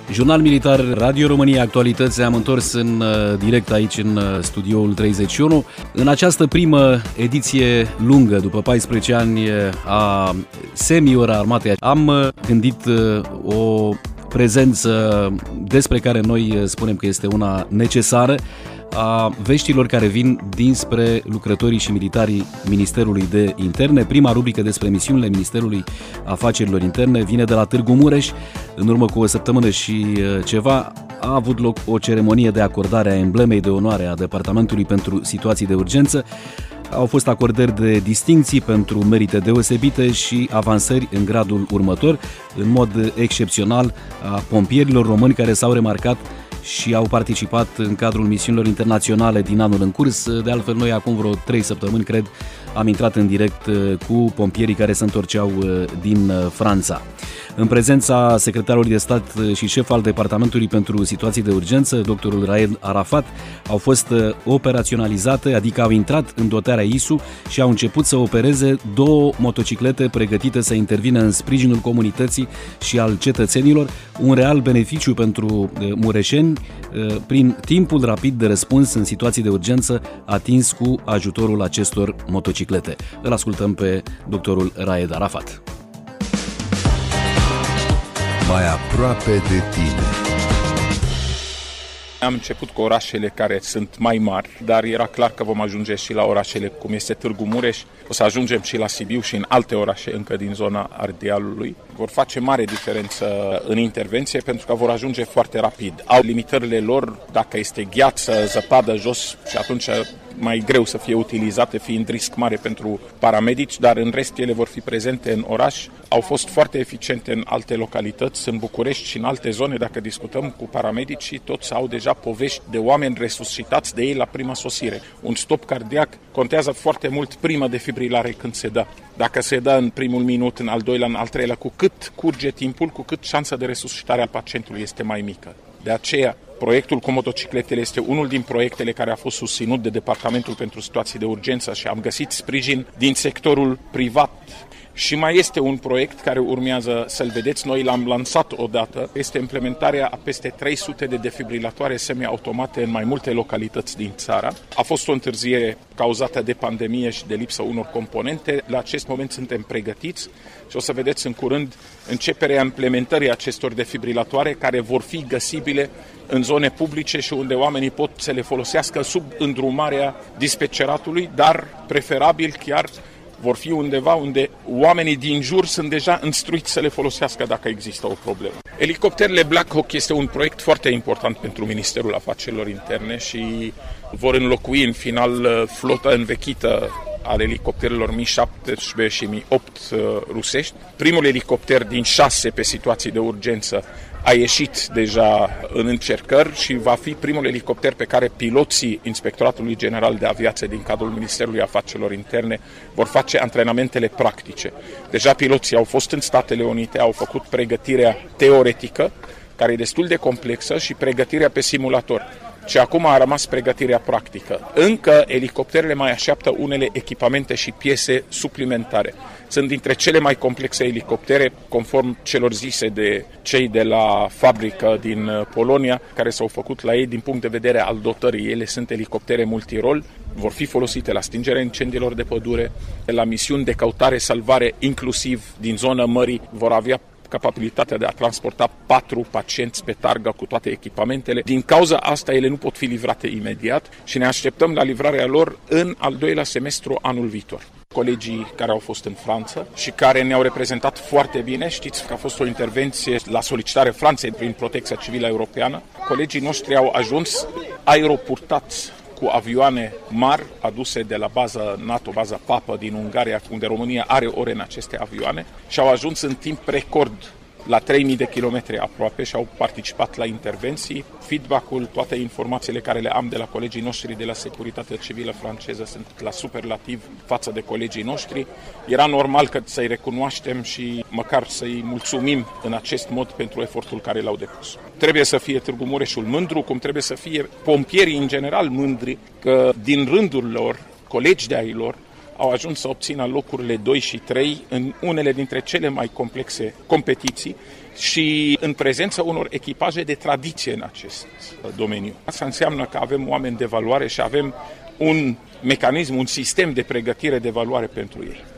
Jurnal Militar, Radio România, actualități. Am întors în direct aici în studioul 31. În această primă ediție lungă, după 14 ani a semi-ora armatei, am gândit o prezență despre care noi spunem că este una necesară, a veștilor care vin dinspre lucrătorii și militarii Ministerului de Interne. Prima rubrică despre misiunile Ministerului Afacerilor Interne vine de la Târgu Mureș. În urmă cu o săptămână și ceva a avut loc o ceremonie de acordare a emblemei de onoare a Departamentului pentru Situații de Urgență. Au fost acordări de distincții pentru merite deosebite și avansări în gradul următor, în mod excepțional a pompierilor români care s-au remarcat și au participat în cadrul misiunilor internaționale din anul în curs. De altfel, noi acum vreo 3 săptămâni, cred, am intrat în direct cu pompierii care se întorceau din Franța. În prezența secretarului de stat și șef al Departamentului pentru Situații de Urgență, doctorul Raed Arafat, au fost operaționalizate, adică au intrat în dotarea ISU și au început să opereze 2 motociclete pregătite să intervină în sprijinul comunității și al cetățenilor, un real beneficiu pentru mureșeni prin timpul rapid de răspuns în situații de urgență atins cu ajutorul acestor motociclete. Îl ascultăm pe doctorul Raed Arafat. Mai aproape de tine. Am început cu orașele care sunt mai mari, dar era clar că vom ajunge și la orașele cum este Târgu Mureș, o să ajungem și la Sibiu și în alte orașe încă din zona Ardealului. Vor face mare diferență în intervenție pentru că vor ajunge foarte rapid. Au limitările lor, dacă este gheață, zăpadă jos și atunci mai greu să fie utilizate, fiind risc mare pentru paramedici, dar în rest ele vor fi prezente în oraș. Au fost foarte eficiente în alte localități, în București și în alte zone. Dacă discutăm cu paramedicii, toți au deja povești de oameni resuscitați de ei la prima sosire. Un stop cardiac contează foarte mult prima defibrilare când se dă. Dacă se dă în primul minut, în al doilea, în al treilea, cu cât curge timpul, cu cât șansa de resuscitare a pacientului este mai mică. De aceea, proiectul cu motocicletele este unul din proiectele care a fost susținut de Departamentul pentru Situații de Urgență și am găsit sprijin din sectorul privat. Și mai este un proiect care urmează să-l vedeți, noi l-am lansat odată, este implementarea a peste 300 de defibrilatoare semi-automate în mai multe localități din țară. A fost o întârziere cauzată de pandemie și de lipsa unor componente. La acest moment suntem pregătiți și o să vedeți în curând începerea implementării acestor defibrilatoare care vor fi găsibile în zone publice și unde oamenii pot să le folosească sub îndrumarea dispeceratului, dar preferabil chiar vor fi undeva unde oamenii din jur sunt deja instruiți să le folosească dacă există o problemă. Elicopterele Black Hawk este un proiect foarte important pentru Ministerul Afacerilor Interne și vor înlocui în final flota învechită al elicopterelor Mi-17 și Mi-8 rusești. Primul elicopter din 6 pe situații de urgență a ieșit deja în încercări și va fi primul elicopter pe care piloții Inspectoratului General de Aviație din cadrul Ministerului Afacerilor Interne vor face antrenamentele practice. Deja piloții au fost în Statele Unite, au făcut pregătirea teoretică, care e destul de complexă, și pregătirea pe simulator. Și acum a rămas pregătirea practică. Încă elicopterele mai așteaptă unele echipamente și piese suplimentare. Sunt dintre cele mai complexe elicoptere, conform celor zise de cei de la fabrică din Polonia, care s-au făcut la ei din punct de vedere al dotării. Ele sunt elicoptere multirol, vor fi folosite la stingerea incendiilor de pădure, la misiuni de căutare-salvare, inclusiv din zona mării, vor avea capabilitatea de a transporta 4 pacienți pe targă cu toate echipamentele. Din cauza asta, ele nu pot fi livrate imediat și ne așteptăm la livrarea lor în al 2-lea semestru anul viitor. Colegii care au fost în Franța și care ne-au reprezentat foarte bine, știți că a fost o intervenție la solicitare Franței prin Protecția Civilă Europeană. Colegii noștri au ajuns aeroportați cu avioane mari aduse de la baza NATO, baza Papă din Ungaria, unde România are ore în aceste avioane, și au ajuns în timp record la 3000 de kilometri aproape și au participat la intervenții. Feedback-ul, toate informațiile care le am de la colegii noștri de la Securitatea Civilă franceză sunt la superlativ față de colegii noștri. Era normal că să-i recunoaștem și măcar să-i mulțumim în acest mod pentru efortul care l-au depus. Trebuie să fie Târgu Mureșul mândru, cum trebuie să fie pompierii în general mândri, că din rândul lor, colegi de-ai lor, au ajuns să obțină locurile 2 și 3 în unele dintre cele mai complexe competiții și în prezența unor echipaje de tradiție în acest domeniu. Asta înseamnă că avem oameni de valoare și avem un mecanism, un sistem de pregătire de valoare pentru ei.